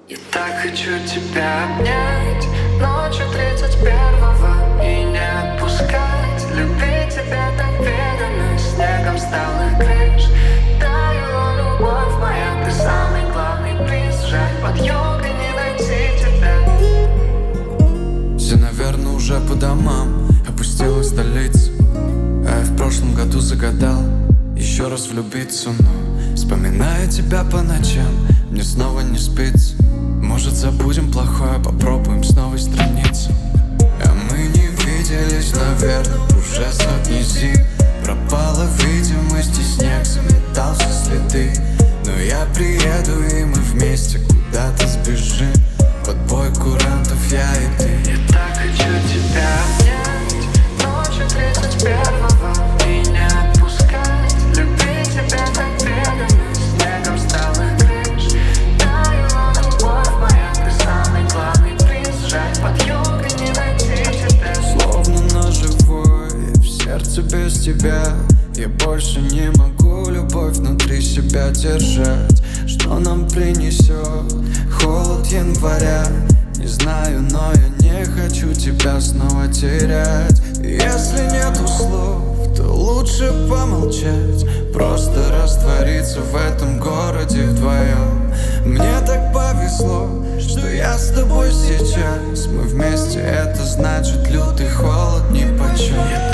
Я так хочу тебя обнять ночью 31-го и не отпускать. Любить тебя так преданно, снегом сталых крыш. Таяла любовь моя, ты самый главный приз. Жаль, под югой не найти тебя. Все, наверное, уже по домам, опустилась столица. А я в прошлом году загадал еще раз влюбиться, но вспоминая тебя по ночам, мне снова не спится. Может, забудем плохое, попробуем с новой страницы. А мы не виделись, наверное, уже сотни зим. Пропала видимость и снег заметал все следы. Но я приеду и мы вместе куда-то сбежим. Под бой курантов я и ты. Я так хочу тебя обнять ночью 31-го и не отпускать. Любить тебя так преданно, снегом сталых крыш. Таяла любовь моя, ты самый главный приз. Жаль, под югой не найти тебя. Словно ножевой в сердце без тебя. Я больше не могу любовь внутри себя держать. Что нам принесет холод января? Не знаю, но я не хочу тебя снова терять. Если нету слов, то лучше помолчать. Просто раствориться в этом городе вдвоем. Мне так повезло, что я с тобой сейчас. Мы вместе, это значит лютый холод нипочем.